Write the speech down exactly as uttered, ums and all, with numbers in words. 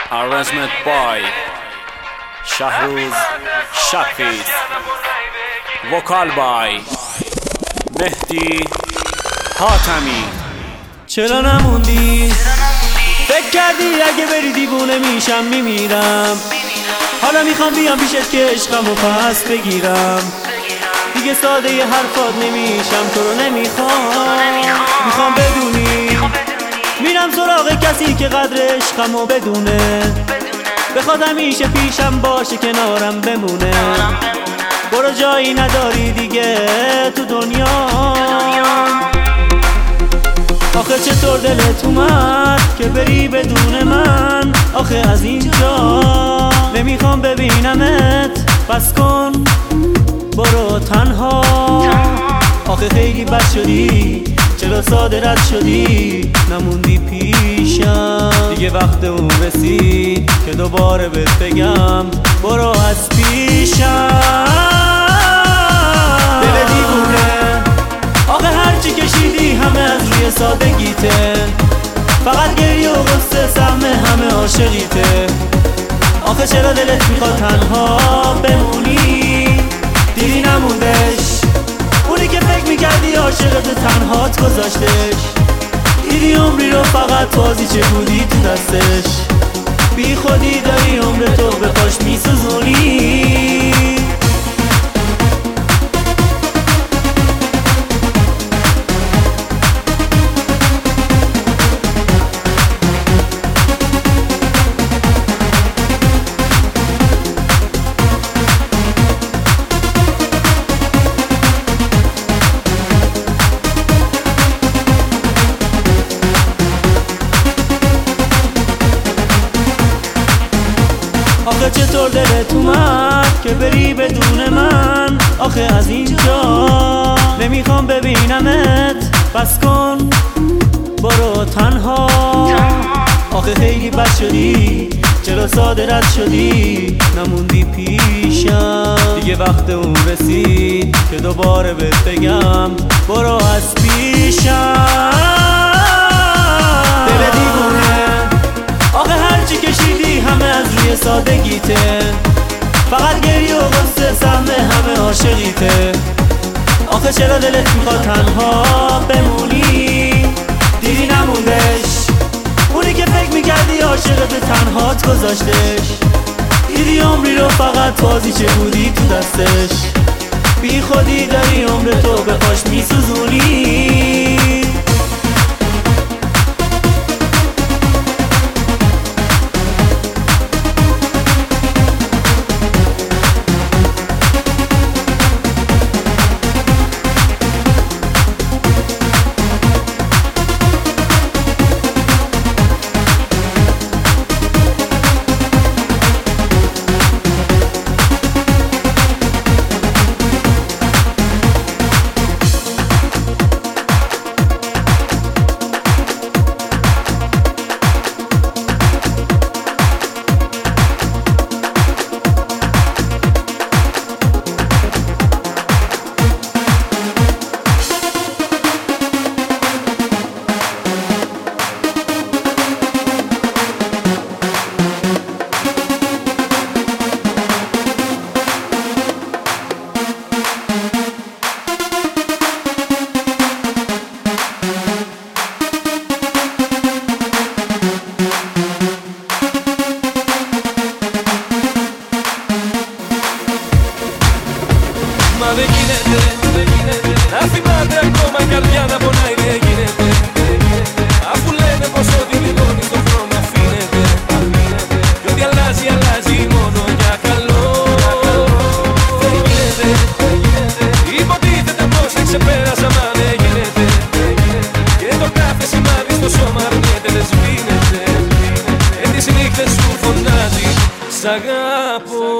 Arrangement by شهروز شبخیز. وکال بای مهدی حاتمی. چرا نموندی؟ فکر کردی اگه بری دیوونه میشم میمیرم. حالا میخوام بیام پیشت که عشقمو پس بگیرم. دیگه ساده ی حرفات نمیشم، تو رو نمیخوام. میخوام بدونی میرم سراغ کسی که قدر عشقمو بدونه، بخواد همیشه پیشم باشه، کنارم بمونه. برو جایی نداری دیگه تو دنیا. آخه چطور دلت اومد که بری بدون من؟ آخه از اینجا نمیخوام ببینمت، بس کن برو تنها. آخه خیلی بد شدی، چرا ساده رد شدی؟ نموندی پیشم، دیگه وقت اون رسید که دوباره بهت بگم برو از پیشم. دل دیوونه، آخه هرچی کشیدی همه از روی سادگیته، فقط گریه و غصه سهم همه عاشقیته. آخه چرا دلت میخواد تنها بمونی؟ دیدی نموندش اونی که فکر میکردی عاشقت تنهات گذاشتش. دیدی عمری رو فقط بازیچه بودی تو دستش. بی خودی داری عمر تو به پاش میسوزونی. آخه چطور دلت اومد که بری بدون من؟ آخه از اینجا نمیخوام ببینمت، بس کن برو تنها. آخه خیلی بد شدی، چرا ساده رد شدی؟ نموندی پیشم، دیگه وقت اون رسید که دوباره بهت بگم برو از پیشم. دل دیوونه، آخه هرچی کشیدی همه از روی سادگیته، فقط گریه و غصه سهم همه عاشقیته. آخه چرا دلت میخواد تنها بمونی؟ دیدی نموندش اونی که فکر میکردی عاشقت تنهات گذاشتش. دیدی عمری رو فقط بازیچه بودی تو دستش. بی خودی داری عمر تو به پاش میسوزونی. Ma δεν γίνεται, να θυμάται ακόμα η καρδιά να πονάει, δεν γίνεται. Αφού λένε πως ό,τι λιγώνει στον χρόνο αφήνεται, κι ό,τι αλλάζει, αλλάζει μόνο για καλό. Δεν γίνεται, υποτίθεται πως ξεπέρασα, μα δεν γίνεται. Και το κάθε σημάδι στο σώμα αρνιέται, δεν σβήνεται. Και τις νύχτες σου φωνάζει, σ' αγαπώ.